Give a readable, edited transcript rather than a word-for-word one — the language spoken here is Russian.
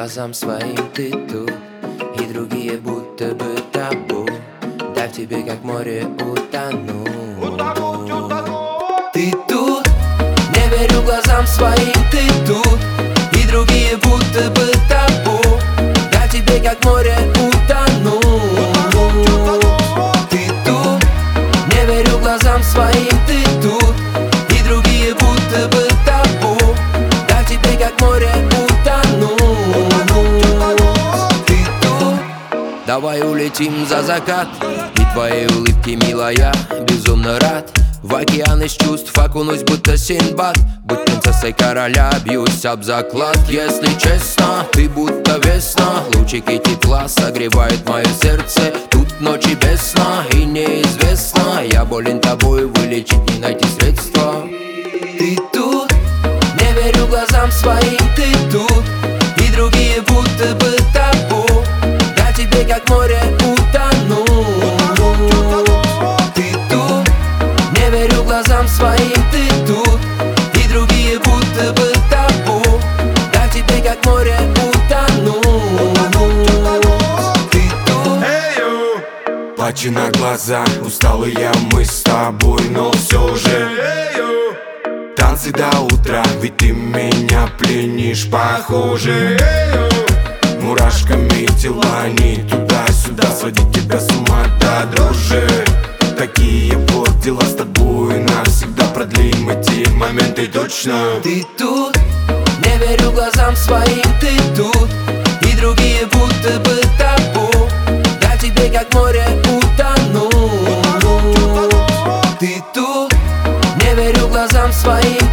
глазам своим, ты тут, и другие будто бы табу. Дай в тебе, как море, утону. Ты тут, не верю глазам своим, ты тут, и другие будто бы табу. Дай в тебе, как море, утону. Ты тут, не верю глазам своим, ты тут, и другие будто бы табу. Дай в тебе, как море, утону. Ты тут. Давай улетим за закат, и твоей улыбки, милая, безумно рад. В океан из чувств окунусь, будто Синдбад. Быть принцессой короля, бьюсь об заклад. Если честно, ты будто весна. Лучики тепла согревают мое сердце. Тут ночи без сна, и неизвестно, я болен тобой, вылечить не найти средства. Ты тут, не верю глазам своим, ты тут, и другие будто бы табу. Дай тебе, как море, утону. Ты тут, не верю глазам своим, ты тут, и другие будто бы табу. Дай тебе, как море, утону. Ты тут. Плачи на глаза, усталые мы с тобой, но все же танцы до утра, ведь ты меня пленишь, похоже. Мурашками тела не туда-сюда, сводить тебя с ума, да, друже. Такие вот дела с тобой, навсегда продлим эти моменты точно. Ты тут, не верю глазам своим, ты тут, и другие будто бы табу. Дай тебе, как море, утону. Ты тут, не верю глазам своим,